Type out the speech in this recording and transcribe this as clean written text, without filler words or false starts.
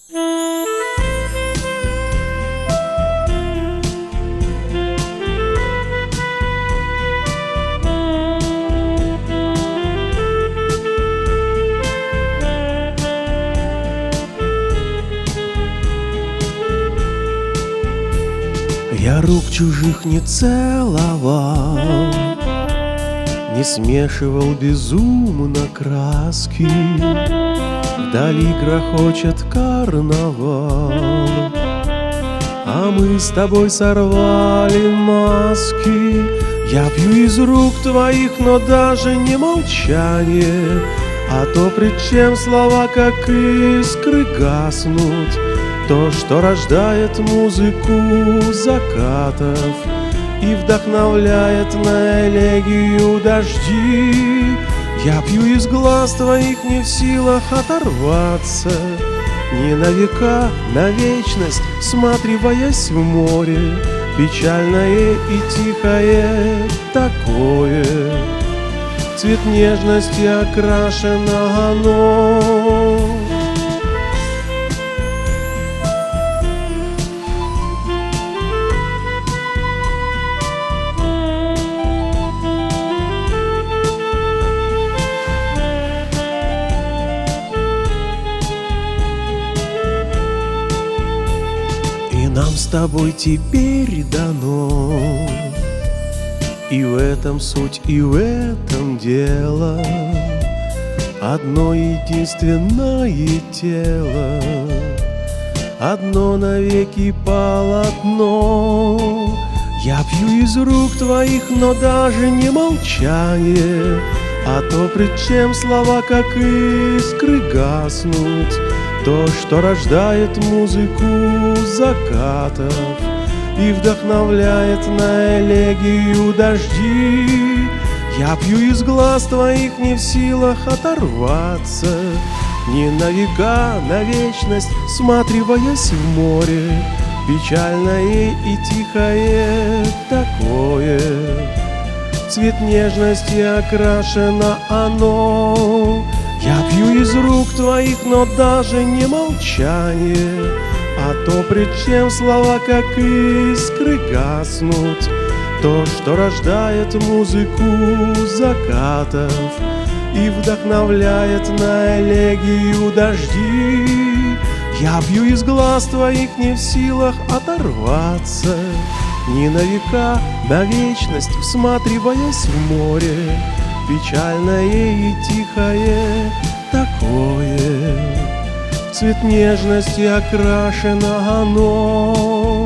Я рук чужих не целовал, не смешивал безумно краски. Вдали грохочет карнавал, а мы с тобой сорвали маски. Я пью из рук твоих, но даже не молчание, а то, пред чем слова, как искры, гаснут. То, что рождает музыку закатов и вдохновляет на элегию дожди. Я пью из глаз твоих, не в силах оторваться, не на века, на вечность, всматриваясь в море, печальное и тихое такое. Цвет нежности окрашено оно. Нам с тобой теперь дано, и в этом суть, и в этом дело, одно единственное тело, одно навеки полотно. Я пью из рук твоих, но даже не молчание, а то, пред чем слова, как искры, гаснут. То, что рождает музыку закатов и вдохновляет на элегию дожди. Я пью из глаз твоих, не в силах оторваться, не на века, на вечность, всматриваясь в море, печальное и тихое такое. Цвет нежности окрашено оно. Я пью из рук твоих, но даже не молчание, а то, пред чем слова, как искры, гаснут. То, что рождает музыку закатов и вдохновляет на элегию дожди. Я пью из глаз твоих, не в силах оторваться, не на века, на вечность, всматриваясь в море, печальное и тихое такое. Цвет нежности окрашено оно.